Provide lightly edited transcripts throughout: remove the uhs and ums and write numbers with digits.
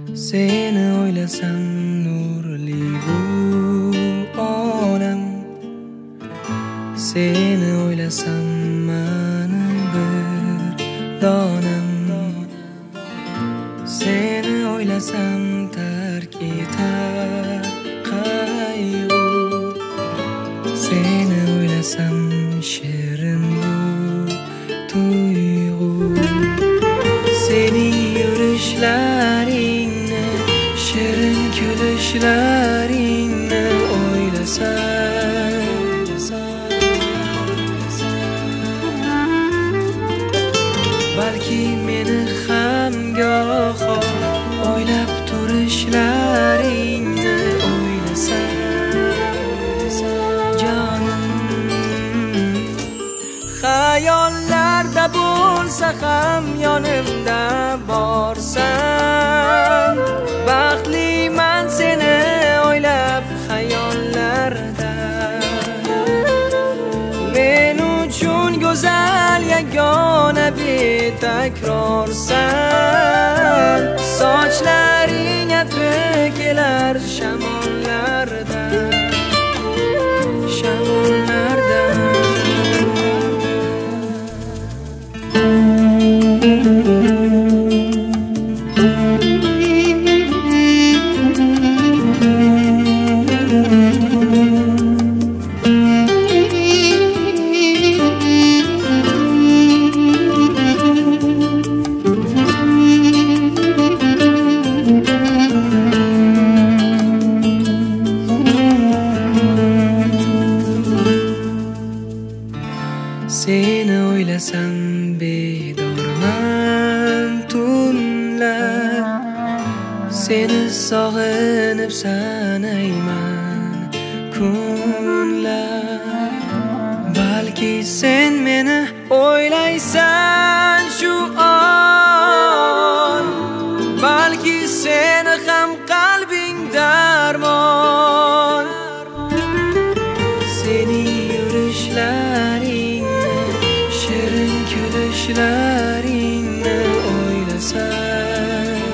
Seni o'ylasam nurli bu olam, seni o'ylasam mani bir donam, seni o'ylasam tark etar qayg'u, seni o'ylasam shirin bu tuyg'u. Sening yurishlaringni, shirin kulishlaringni o'ylasam, balki meni ham goho o'ylab turishlaringni o'ylasam, jonim xayollarda bo'lsa ham yonimda borsan, baxtliman seni o'ylab xayollarda. Men uchun go'zal yagona betakrorsan, sochlaring atri kelar shamollarda, shamollarda. Seni o'ylasam bedorman tunlar, seni sog'inib sanayman kunlar. Balki sen meni o'ylaysan shu on, balki seni ham qalbing darmon. Sening yurishlaringni, shirin kulishlaringni o'ylasam,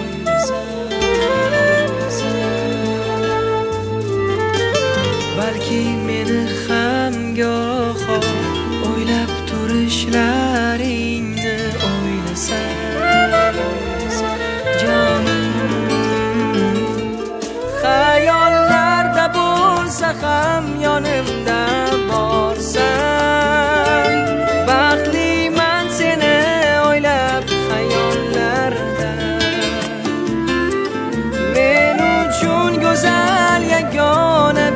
balki meni ham goho o'ylab turishlaringni o'ylasam, jonim xayollarda bo'lsa ham yonimda borsan, baxtliman seni o'ylab xayollarda. Men uchun go'zal yagona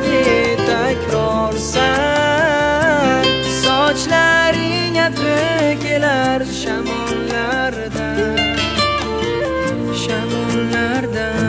betakrorsan, sochlaring atri kelar shamollarda, shamollarda.